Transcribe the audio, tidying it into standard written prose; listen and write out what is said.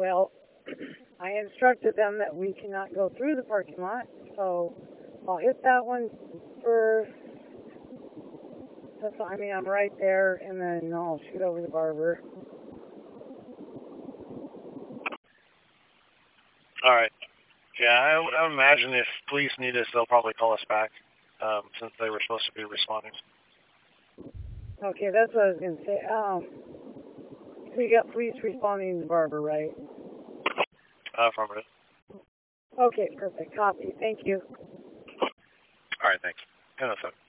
Well, I instructed them that we cannot go through the parking lot, so I'll hit that one first. I mean, I'm right there, and then I'll shoot over the Barber. All right. Yeah, I would imagine if police need us, they'll probably call us back, since they were supposed to be responding. Okay, that's what I was going to say. So you got police responding to the Barber, right? Affirmative. Okay, perfect. Copy. Thank you. All right, thanks. 10:07.